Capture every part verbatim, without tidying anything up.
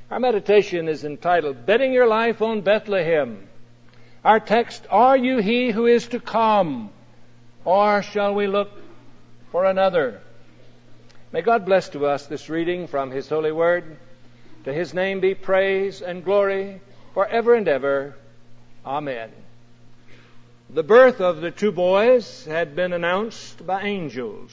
Our meditation is entitled, Betting Your Life on Bethlehem. Our text, Are you he who is to come, or shall we look for another? May God bless to us this reading from His holy word. To His name be praise and glory forever and ever. Amen. The birth of the two boys had been announced by angels.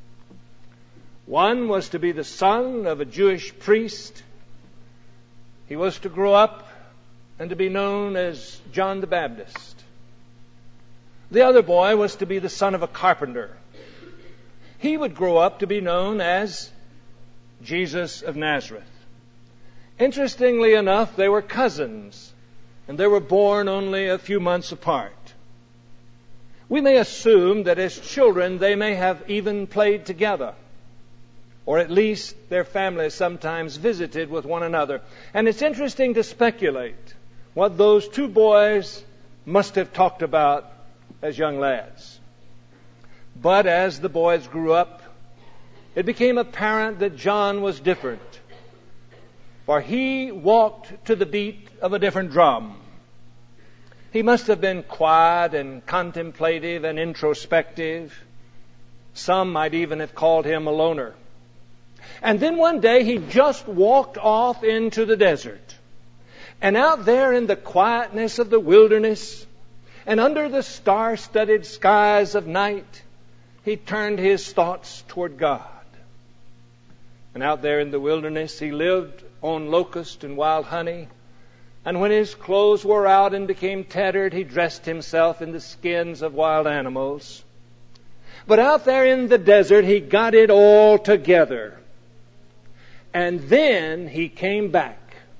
One was to be the son of a Jewish priest. He was to grow up and to be known as John the Baptist. The other boy was to be the son of a carpenter. He would grow up to be known as Jesus of Nazareth. Interestingly enough, they were cousins, and they were born only a few months apart. We may assume that as children they may have even played together, or at least their families sometimes visited with one another. And it's interesting to speculate what those two boys must have talked about as young lads. But as the boys grew up, it became apparent that John was different, for he walked to the beat of a different drum. He must have been quiet and contemplative and introspective. Some might even have called him a loner. And then one day he just walked off into the desert. And out there in the quietness of the wilderness and under the star-studded skies of night, he turned his thoughts toward God. And out there in the wilderness he lived on locust and wild honey. And when his clothes wore out and became tattered, he dressed himself in the skins of wild animals. But out there in the desert, he got it all together. And then he came back.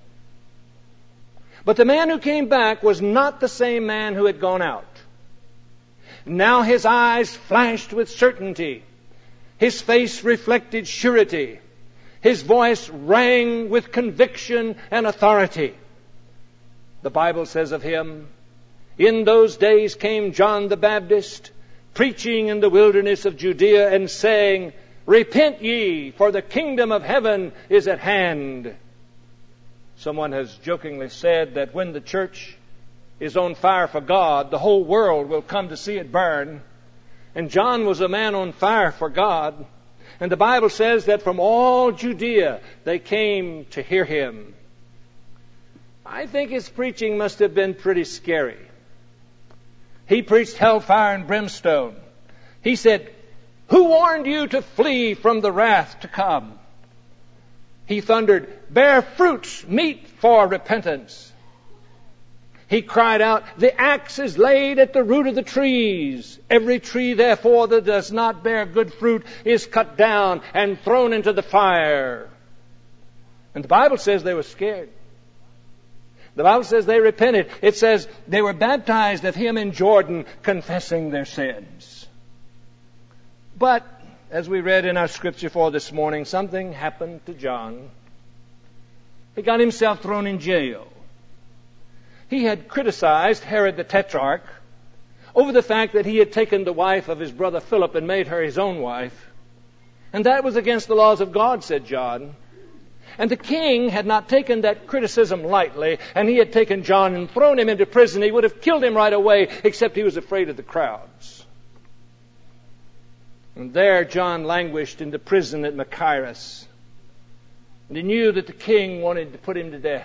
But the man who came back was not the same man who had gone out. Now his eyes flashed with certainty. His face reflected surety. His voice rang with conviction and authority. The Bible says of him, In those days came John the Baptist, preaching in the wilderness of Judea and saying, Repent ye, for the kingdom of heaven is at hand. Someone has jokingly said that when the church is on fire for God, the whole world will come to see it burn. And John was a man on fire for God. And the Bible says that from all Judea they came to hear him. I think his preaching must have been pretty scary. He preached hellfire and brimstone. He said, Who warned you to flee from the wrath to come? He thundered, Bear fruits meet for repentance. He cried out, The axe is laid at the root of the trees. Every tree, therefore, that does not bear good fruit is cut down and thrown into the fire. And the Bible says they were scared. The Bible says they repented. It says they were baptized of him in Jordan, confessing their sins. But, as we read in our scripture for this morning, something happened to John. He got himself thrown in jail. He had criticized Herod the Tetrarch over the fact that he had taken the wife of his brother Philip and made her his own wife. And that was against the laws of God, said John. And the king had not taken that criticism lightly, and he had taken John and thrown him into prison. He would have killed him right away, except he was afraid of the crowds. And there John languished in the prison at Machaerus. And he knew that the king wanted to put him to death.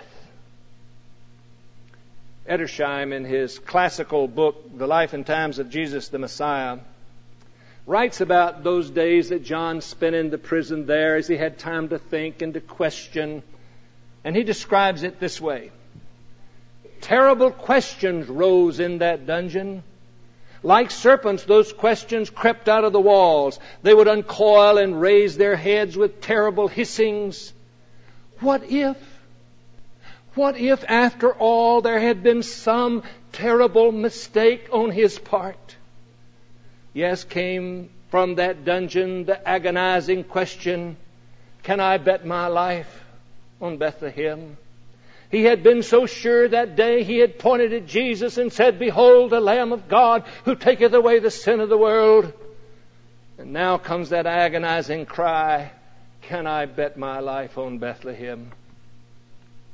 Edersheim, in his classical book, The Life and Times of Jesus the Messiah, writes about those days that John spent in the prison there as he had time to think and to question. And he describes it this way. Terrible questions rose in that dungeon. Like serpents, those questions crept out of the walls. They would uncoil and raise their heads with terrible hissings. What if? What if, after all, there had been some terrible mistake on his part? Yes, came from that dungeon the agonizing question, can I bet my life on Bethlehem? He had been so sure that day he had pointed at Jesus and said, Behold the Lamb of God who taketh away the sin of the world. And now comes that agonizing cry, can I bet my life on Bethlehem?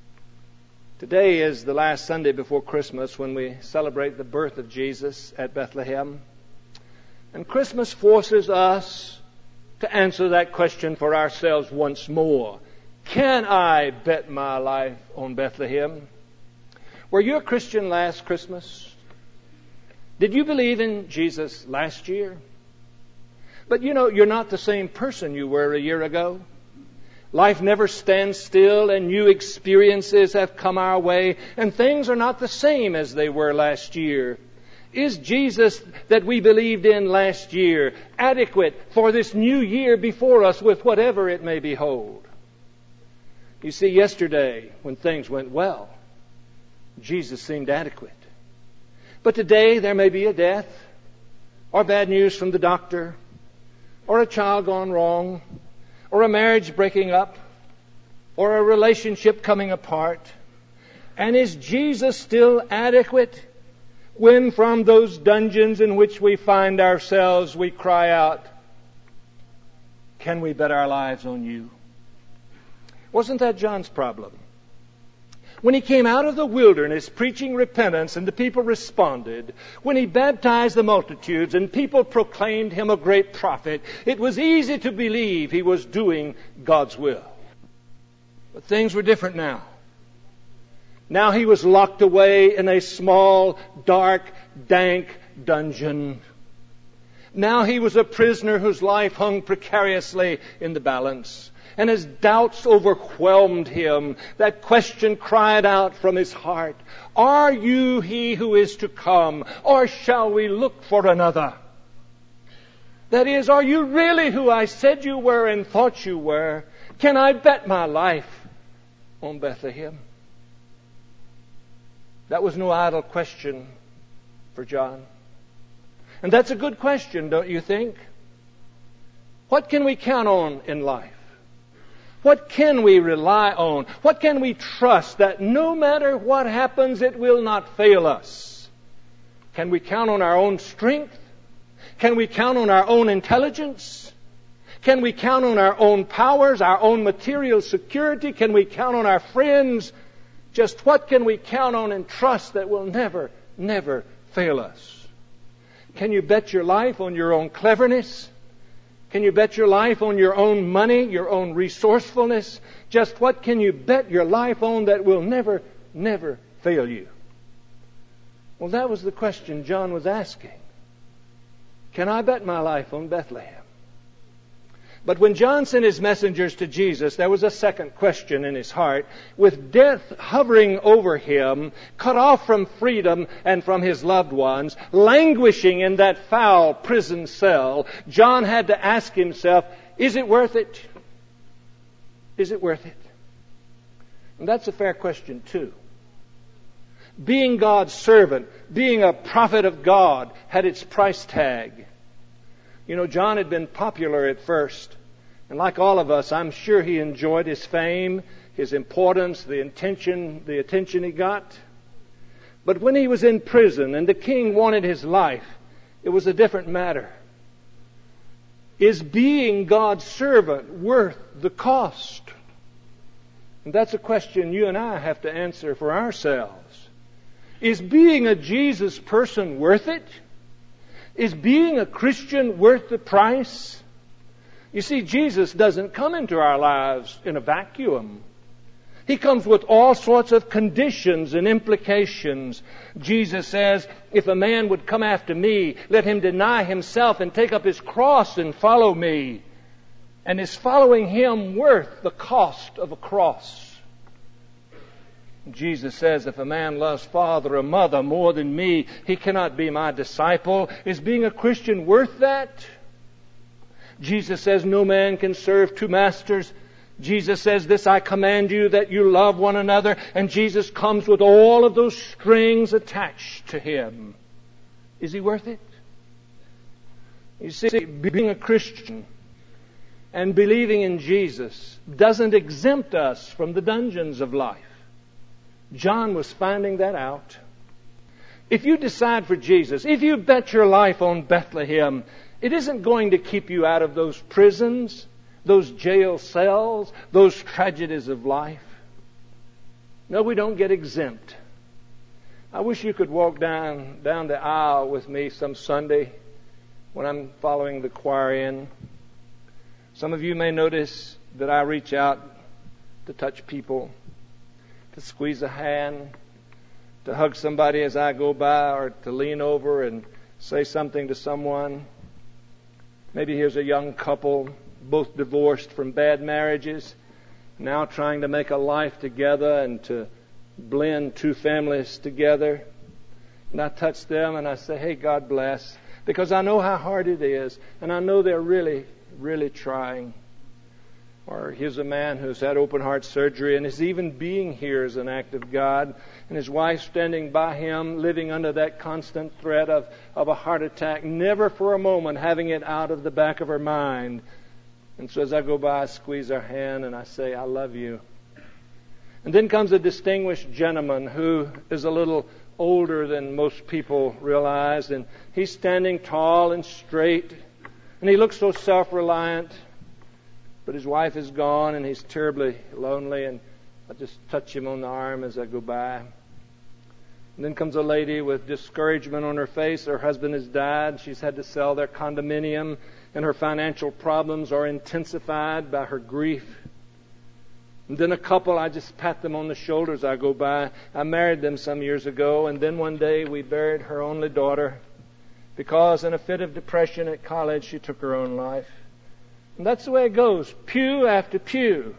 Today is the last Sunday before Christmas when we celebrate the birth of Jesus at Bethlehem. And Christmas forces us to answer that question for ourselves once more. Can I bet my life on Bethlehem? Were you a Christian last Christmas? Did you believe in Jesus last year? But you know, you're not the same person you were a year ago. Life never stands still, and new experiences have come our way, and things are not the same as they were last year. Is Jesus that we believed in last year adequate for this new year before us with whatever it may behold? You see, yesterday, when things went well, Jesus seemed adequate. But today there may be a death, or bad news from the doctor, or a child gone wrong, or a marriage breaking up, or a relationship coming apart. And is Jesus still adequate when from those dungeons in which we find ourselves we cry out, can we bet our lives on you? Wasn't that John's problem? When he came out of the wilderness preaching repentance and the people responded, when he baptized the multitudes and people proclaimed him a great prophet, it was easy to believe he was doing God's will. But things were different now. Now he was locked away in a small, dark, dank dungeon. Now he was a prisoner whose life hung precariously in the balance. And as doubts overwhelmed him, that question cried out from his heart, are you he who is to come, or shall we look for another? That is, are you really who I said you were and thought you were? Can I bet my life on Bethlehem? That was no idle question for John. And that's a good question, don't you think? What can we count on in life? What can we rely on? What can we trust that no matter what happens, it will not fail us? Can we count on our own strength? Can we count on our own intelligence? Can we count on our own powers, our own material security? Can we count on our friends? Just what can we count on and trust that will never, never fail us? Can you bet your life on your own cleverness? Can you bet your life on your own money, your own resourcefulness? Just what can you bet your life on that will never, never fail you? Well, that was the question John was asking. Can I bet my life on Bethlehem? But when John sent his messengers to Jesus, there was a second question in his heart. With death hovering over him, cut off from freedom and from his loved ones, languishing in that foul prison cell, John had to ask himself, is it worth it? Is it worth it? And that's a fair question too. Being God's servant, being a prophet of God, had its price tag. You know, John had been popular at first. And like all of us, I'm sure he enjoyed his fame, his importance, the attention, the attention he got. But when he was in prison and the king wanted his life, it was a different matter. Is being God's servant worth the cost? And that's a question you and I have to answer for ourselves. Is being a Jesus person worth it? Is being a Christian worth the price? You see, Jesus doesn't come into our lives in a vacuum. He comes with all sorts of conditions and implications. Jesus says, if a man would come after me, let him deny himself and take up his cross and follow me. And is following him worth the cost of a cross? Jesus says, if a man loves father or mother more than me, he cannot be my disciple. Is being a Christian worth that? Jesus says, no man can serve two masters. Jesus says, this I command you, that you love one another. And Jesus comes with all of those strings attached to him. Is he worth it? You see, being a Christian and believing in Jesus doesn't exempt us from the dungeons of life. John was finding that out. If you decide for Jesus, if you bet your life on Bethlehem, it isn't going to keep you out of those prisons, those jail cells, those tragedies of life. No, we don't get exempt. I wish you could walk down, down the aisle with me some Sunday when I'm following the choir in. Some of you may notice that I reach out to touch people, to squeeze a hand, to hug somebody as I go by, or to lean over and say something to someone. Maybe here's a young couple, both divorced from bad marriages, now trying to make a life together and to blend two families together. And I touch them and I say, hey, God bless. Because I know how hard it is. And I know they're really, really trying. Or here's a man who's had open heart surgery, and his even being here is an act of God. And his wife standing by him, living under that constant threat of, of a heart attack, never for a moment having it out of the back of her mind. And so as I go by, I squeeze her hand and I say, I love you. And then comes a distinguished gentleman who is a little older than most people realize, and he's standing tall and straight, and he looks so self-reliant. But his wife is gone, and he's terribly lonely, and I just touch him on the arm as I go by. And then comes a lady with discouragement on her face. Her husband has died. She's had to sell their condominium, and her financial problems are intensified by her grief. And then a couple, I just pat them on the shoulder as I go by. I married them some years ago, and then one day we buried her only daughter because in a fit of depression at college she took her own life. And that's the way it goes, pew after pew.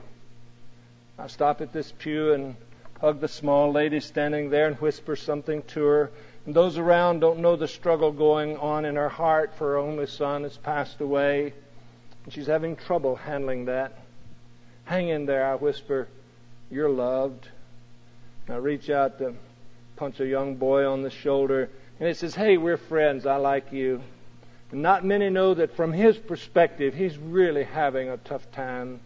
I stop at this pew and hug the small lady standing there and whisper something to her. And those around don't know the struggle going on in her heart, for her only son has passed away. And she's having trouble handling that. Hang in there, I whisper, you're loved. And I reach out to punch a young boy on the shoulder. And he says, hey, we're friends. I like you. And not many know that from his perspective, he's really having a tough time.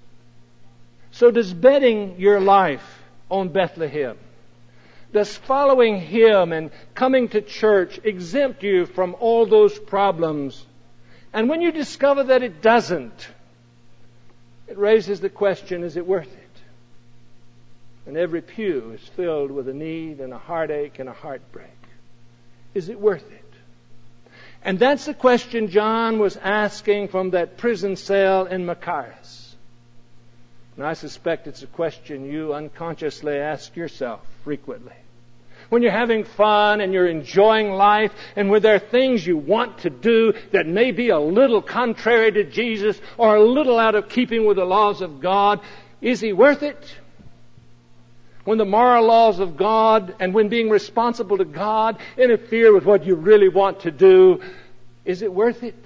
So does betting your life on Bethlehem, does following Him and coming to church exempt you from all those problems? And when you discover that it doesn't, it raises the question, is it worth it? And every pew is filled with a need and a heartache and a heartbreak. Is it worth it? And that's the question John was asking from that prison cell in Machaerus. And I suspect it's a question you unconsciously ask yourself frequently. When you're having fun and you're enjoying life, and when there are things you want to do that may be a little contrary to Jesus or a little out of keeping with the laws of God, is He worth it? When the moral laws of God and when being responsible to God interfere with what you really want to do, is it worth it?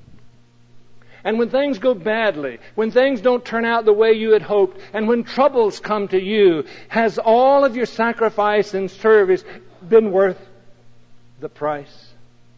And when things go badly, when things don't turn out the way you had hoped, and when troubles come to you, has all of your sacrifice and service been worth the price?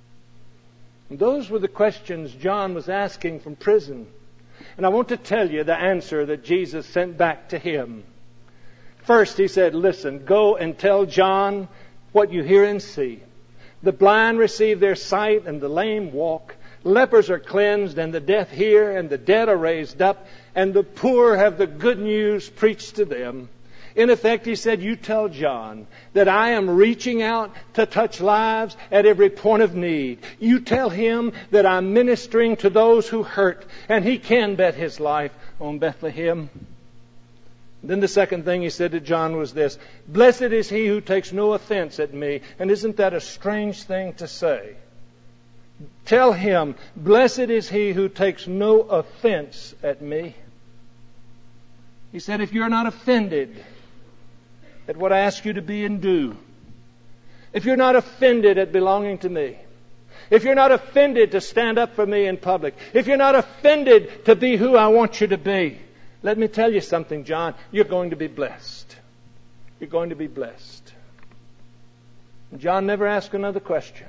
And those were the questions John was asking from prison. And I want to tell you the answer that Jesus sent back to him. First, he said, listen, go and tell John what you hear and see. The blind receive their sight and the lame walk. Lepers are cleansed and the deaf hear and the dead are raised up and the poor have the good news preached to them. In effect, he said, you tell John that I am reaching out to touch lives at every point of need. You tell him that I'm ministering to those who hurt, and he can bet his life on Bethlehem. Then the second thing he said to John was this: blessed is he who takes no offense at me. And isn't that a strange thing to say? Tell him, blessed is he who takes no offense at me. He said, if you're not offended at what I ask you to be and do, if you're not offended at belonging to me, if you're not offended to stand up for me in public, if you're not offended to be who I want you to be, let me tell you something, John. You're going to be blessed. You're going to be blessed. And John never asked another question.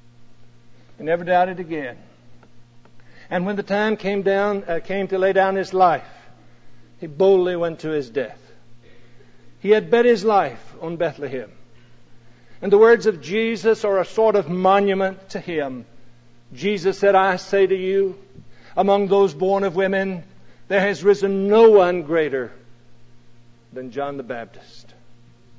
He never doubted again. And when the time came down, uh, came to lay down his life, he boldly went to his death. He had bet his life on Bethlehem. And the words of Jesus are a sort of monument to him. Jesus said, I say to you, among those born of women, there has risen no one greater than John the Baptist.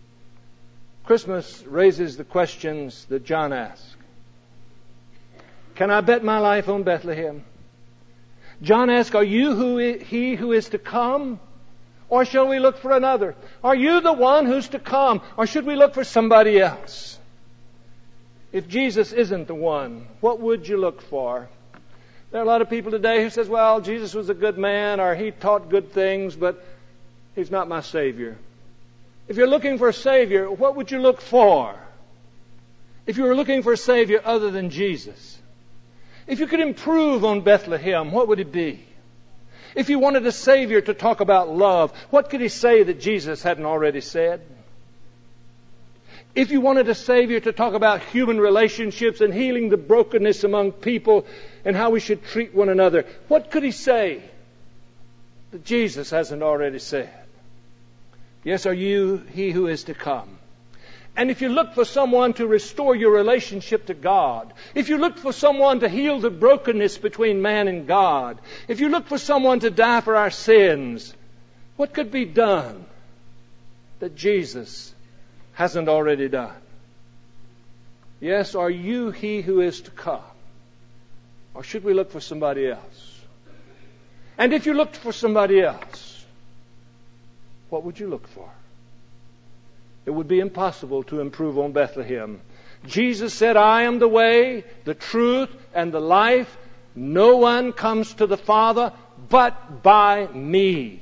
Christmas raises the questions that John asked. Can I bet my life on Bethlehem? John asked, are you who is, he who is to come? Or shall we look for another? Are you the one who's to come? Or should we look for somebody else? If Jesus isn't the one, what would you look for? There are a lot of people today who says, well, Jesus was a good man, or he taught good things, but he's not my Savior. If you're looking for a Savior, what would you look for? If you were looking for a Savior other than Jesus, if you could improve on Bethlehem, what would it be? If you wanted a Savior to talk about love, what could He say that Jesus hadn't already said? If you wanted a Savior to talk about human relationships and healing the brokenness among people and how we should treat one another, what could He say that Jesus hasn't already said? Yes, are you He who is to come? And if you look for someone to restore your relationship to God, if you look for someone to heal the brokenness between man and God, if you look for someone to die for our sins, what could be done that Jesus hasn't already done? Yes, are you He who is to come? Or should we look for somebody else? And if you looked for somebody else, what would you look for? It would be impossible to improve on Bethlehem. Jesus said, I am the way, the truth, and the life. No one comes to the Father but by me.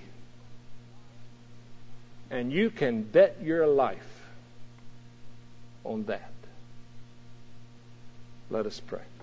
And you can bet your life on that. Let us pray.